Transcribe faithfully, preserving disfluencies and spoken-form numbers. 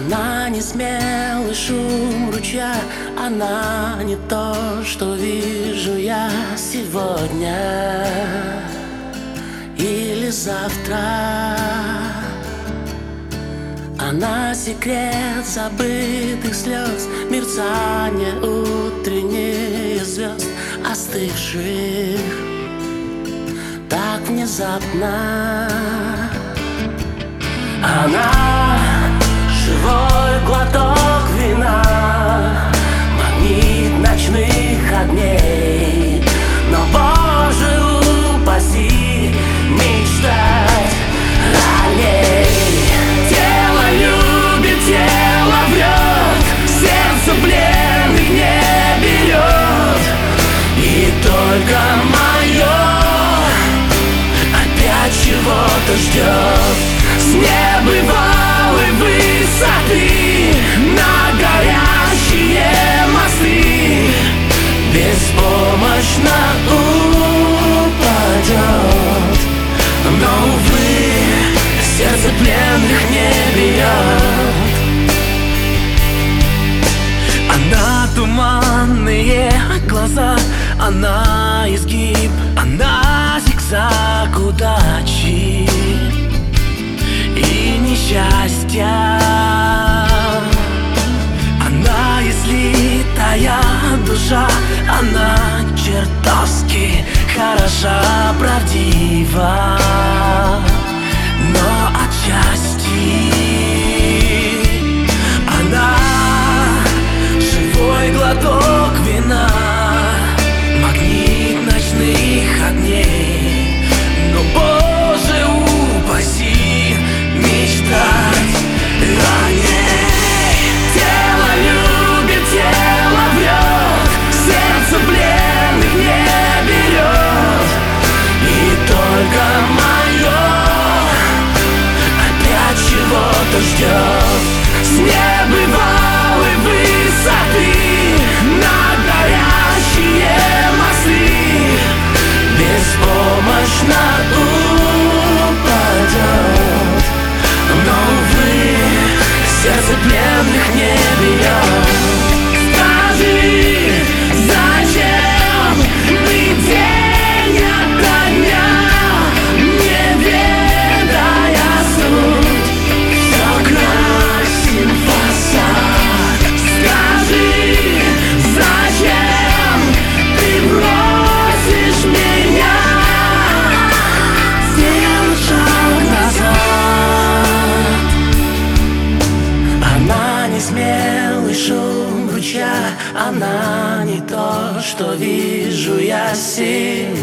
Она не смелый шум ручья, она не то, что вижу я сегодня или завтра. Она секрет забытых слез, мерцание утренних звезд, остывших так внезапно. Она живой глоток вина, магнит ночных огней. Но, Боже, упаси мечтать о ней. Тело любит, тело врет, сердце пленных не берет. И только мое опять чего-то ждет. С небывалой высоты на горящие мосты беспомощно упадет. Но, увы, сердце пленных не бьет. Она туманные глаза, она изгиб, она зигзаг удачи и несчастья. Она излитая душа, она чертовски хороша, правдива, но отчасти она живой глоток вина, магнит ночных огней. Но, Боже, упаси мечтать о ней. Тело любит, тело врет, сердце пленных не берет. И только мое опять чего-то ждет. С небывалой высоты на горящие мосты беспомощно упадет. Но, увы, сердце пленных не бьет. Скажи, зачем мы день ото дня, не ведая суть, все красим фасад? Скажи, зачем ты бросишь меня, сделать шаг назад? Она не смелый шум ручья, она не то, что вижу я сегодня